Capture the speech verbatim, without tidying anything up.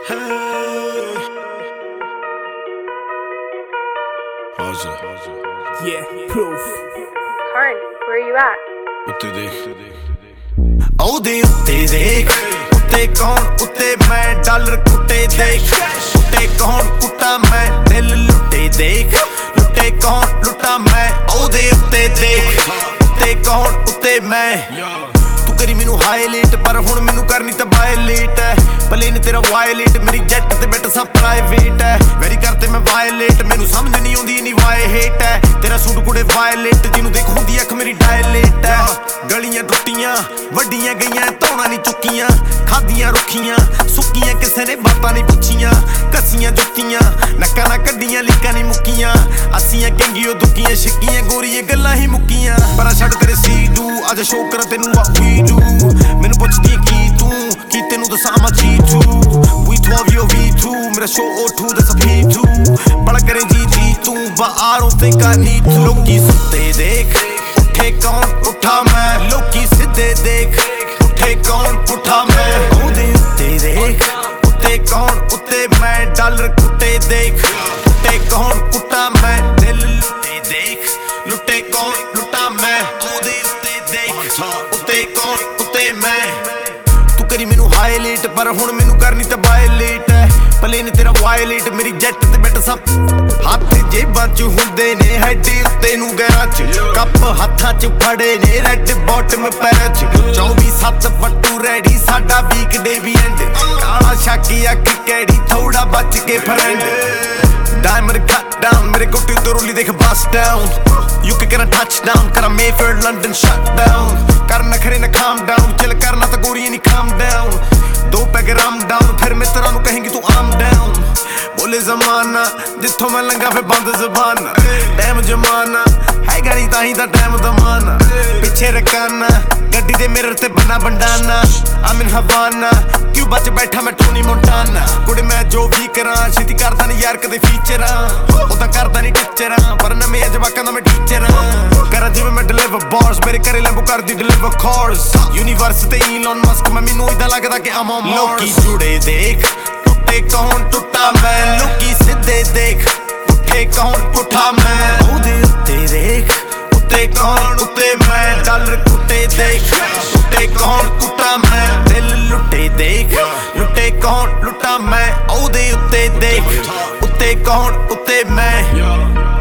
Yeah, proof. Karn, where are you at? ਉੱਤੇ ਦੇਖ ਉਹਦੇ ਉੱਤੇ ਦੇਖ ਉੱਤੇ ਕੌਣ ਉੱਤੇ ਮੈਂ ਡਾਲਰ ਕੁੱਟੇ ਦੇਖ ਉੱਤੇ ਕੌਣ ਕੁੱਟਾ ਮੈਂ ਦਿਲ ਲੁੱਟੇ ਦੇਖ ਲੁੱਟੇ ਕੌਣ ਲੁੱਟਾ ਮੈਂ ਉਹਦੇ ਉੱਤੇ ਦੇਖ ਉੱਤੇ ਕੌਣ ਉੱਤੇ ਮੈਂ ਤੂੰ ਕਰੀ ਮੈਨੂੰ ਹਾਈਲਾਈਟ ਪਰ ਹੁਣ ਮੈਨੂੰ ਕਰਨੀ ਤਾਂ ਵਾਇਲੇਟ ਹੈ ਭਲੇ ਨੇ ਤੇਰਾ ਵਾਇਲੇਟ ਮੇਰੀ ਜੈਟ ਤੇ ਬੈਠ ਸਭ ਪ੍ਰਾਈਵੇਟ ਹੈ ਵੈਰੀ ਕਰਤੇ ਮੈਂ ਵਾਇਲੇਟ ਮੈਨੂੰ ਸਮਝ ਨਹੀਂ ਆਉਂਦੀ ਨਹੀਂ ਵਾਏ ਹੇਟ ਹੈ ਤੇਰਾ ਸੂਟ ਕੁੜੇ ਵਾਇਲੇਟ ਜਿਹਨੂੰ ਦੇਖ ਹੁੰਦੀ ਅੱਖ ਮੇਰੀ ਡਾਇਲੇਟ ਹੈ ਗਲੀਆਂ ਟੁੱਟੀਆਂ ਵੱਡੀਆਂ ਗਈਆਂ ਧੌਣਾ ਨਹੀਂ ਚੁੱਕੀਆਂ ਖਾਦੀਆਂ ਰੁੱਖੀਆਂ ਸੁੱਕੀਆਂ ਕਿਸੇ ਨੇ ਬਾਤਾਂ ਨਹੀਂ ਪੁੱਛੀਆਂ ਕੱਸੀਆਂ ਜੁੱਤੀਆਂ ਨੱਕਾਂ ਨਾਲ ਕੱਢੀਆਂ ਲੀਕਾਂ ਨਹੀਂ ਮੁੱਕੀਆਂ ਅਸੀਆਂ ਕੰਗੀਓ ਦੁੱਕੀਆਂ ਛਿੱਕੀਆਂ ਗੋਰੀਆਂ ਗੱਲਾਂ ਹੀ ਮੁੱਕੀਆਂ ਪਰ ਛੱਡ ਤੇਰੇ ਸੀ ਡੂ ਅੱਜ ਸ਼ੋਅ ਕਰਾਂ ਤੈਨੂੰ ਆ ਵੀ ਡੂ ਮੈਨੂੰ ਪੁੱਛਦੀ ਕੀ ਤੂੰ ਕੀ ਤੈਨੂੰ ਦੱਸਾਂ ਮੈਂ G two V twelve you're V two ਮੇਰਾ show O two that's a P two ਬੜਾ ਕਰੇ ਜੀ ਜੀ ਤੂੰ but I don't think I need to ਲੋਕੀ ਸੁੱਤੇ ਦੇਖ ਉੱਠੇ ਕੌਣ ਉੱਠਾ ਮੈਂ ਲੋਕੀ ਸਿੱਧੇ ਦੇਖ ਉੱਠੇ ਕੌਣ ਉੱਠਾ ਮੈਂ ਉਹਦੇ ਉੱਤੇ ਦੇਖ ਉੱਤੇ ਕੌਣ ਉੱਤੇ ਮੈਂ ਡਾਲਰ ਕੁੱਟੇ ਦੇਖ ਉੱਤੇ ਕੌਣ ਕੁੱਟਾ ਮੈਂ ਦਿਲ ਲੁੱਟੇ ਦੇਖ ਲੁੱਟੇ ਕੌਣ ਲੁੱਟਾ ਮੈਂ ਉਹਦੇ ਉੱਤੇ ਦੇਖ ਉੱਤੇ ਕੌਣ ਉੱਤੇ ਮੈਂ ਤੂੰ ਕਰੀ ਮੈਨੂੰ ਹਾਈਲਾਈਟ ਪਰ ਹੁਣ ਮੈਨੂੰ ਕਰਨੀ ਤਾਂ ਵਾਇਲੇਟ ਹੈ ਭਲੇ ਨੇ ਤੇਰਾ ਵਾਇਲੇਟ ਮੇਰੀ ਜੈਟ ਤੇ ਬੈਠ ਸਭ ਹੱਥ ਜੇਬਾਂ ਚ ਹੁੰਦੇ ਨੇ ਹੈਡ ਉੱਤੇ ਨੂੰ ਗੈਰਾਂ ਚ ਕੱਪ ਹੱਥਾਂ ਚ ਫੜੇ ਨੇ ਰੈਡ ਬਾਟਮ ਪੈਰਾਂ ਚ ਚੌਵੀ ਸੱਤ ਫੱਟੂ ਰੈਡੀ ਸਾਡਾ ਵੀਕ ਡੇ ਵੀ ਐਂਡ ਕਾਲਾ ਸ਼ਾਕੀ ਅੱਖ ਕਿਹੜੀ ਥੋੜਾ ਬਚ ਕੇ ਫਰੈਂਡ ਡਾਇਮੰਡ ਕੱਟ ਡਾਊਨ ਮੇਰੇ ਗੋਟੇ ਤੋਂ ਰੋਲੀ ਦੇਖ ਬਸ down you can get a touch down ਕਰਾਂ ਮੇਫੇਅਰ ਲੰਡਨ ਸ਼ਟ ਡਾਊਨ ਕਰ ਨਖਰੇ ਨਾ ਕਾਮ ਡਾਊਨ ਚਿਲ ਕਰਨਾ ਤਾਂ ਗੋਰੀਆਂ ਨਹੀਂ ਕਾਮ ਡਾਊਨ ਦੋ ਪੈਗ ਰਾਮ ਡਾਊਨ ਫਿਰ ਮਿੱਤਰਾਂ ਨੂੰ ਕਹੇਂਗੀ ਤੂੰ ਆਮ ਡਾਊਨ ਬੋਲੇ ਜ਼ਮਾਨਾ ਜਿੱਥੋਂ ਮੈਂ ਲੰਘਾ ਫਿਰ ਬੰਦ ਜ਼ਬਾਨ ਟਾਈਮ ਜਮਾਨਾ ਹੈਗਾ ਨਹੀਂ ਤਾਂ ਹੀ ਤਾਂ ਟਾਈਮ ਦਮਾਨਾ ਪਿੱਛੇ ਰਕਾਨਾ ਗੱਡੀ ਦੇ ਮਿਰਰ ਤੇ ਬੰਨਾ ਬੰਡਾਨਾ ਆਮ ਇਨ ਹਵਾਨਾ ਕਿਊਬਾ ਚ ਬੈਠਾ ਮੈਂ ਟੋਨੀ ਮੋਂਟਾਨਾ ਕੁੜੇ ਮੈਂ ਜੋ ਵੀ ਕਰਾਂ ਛੇਤੀ ਕਰਦਾ ਨਹੀਂ ਯਾਰ ਕਦੇ ਫੀਚਰਾਂ ਉਹ ਤਾਂ ਕਰਦਾ ਨਹੀਂ ਟੀਚਰਾਂ ਪਰ ਨਵੇਂ ਜਵਾਕਾਂ ਦਾ ਮੈਂ ਟੀਚਰਾਂ ਕਰਾਂ ਜਿਵੇਂ ਮੈਂ ਡਿਲੀਵਰ ਬਾਰਸ ਮੇਰੇ ਘਰੇ ਲੈਂਬੋ ਕਰਦੀ ਡਿਲੀਵਰ ਕਾਰਸ ਯੂਨੀਵਰਸ ਤੇ ਈਲਨ ਮਸਕ ਮੈਂ ਮੈਨੂੰ ਇਦਾਂ ਲੱਗਦਾ ਕਿ ਆਮ ਆਨ ਲੋਕੀ ਜੁੜੇ ਦੇਖ ਉੱਤੇ ਕੌਣ ਟੁੱਟਾ ਮੈਂ ਲੋਕੀ ਸਿੱਧੇ ਦੇਖ ਉੱਠੇ ਕੌਣ ਪੁੱਠਾ ਮੈਂ ਉਹਦੇ ਉੱਤੇ ਦੇਖ ਉੱਤੇ ਕੌਣ ਉੱਤੇ ਮੈਂ ਡਾਲਰ ਕੁੱਟੇ ਦੇਖ ਉੱਤੇ ਕੌਣ ਕੁੱਟਾ ਮੈਂ ਦਿਲ ਲੁੱਟੇ ਦੇਖ ਲੁੱਟੇ ਕੌਣ ਲੁੱਟਾ ਮੈਂ ਉਹਦੇ ਉੱਤੇ ਦੇਖ ਉੱਤੇ ਕੌਣ ਉੱਤੇ ਮੈਂ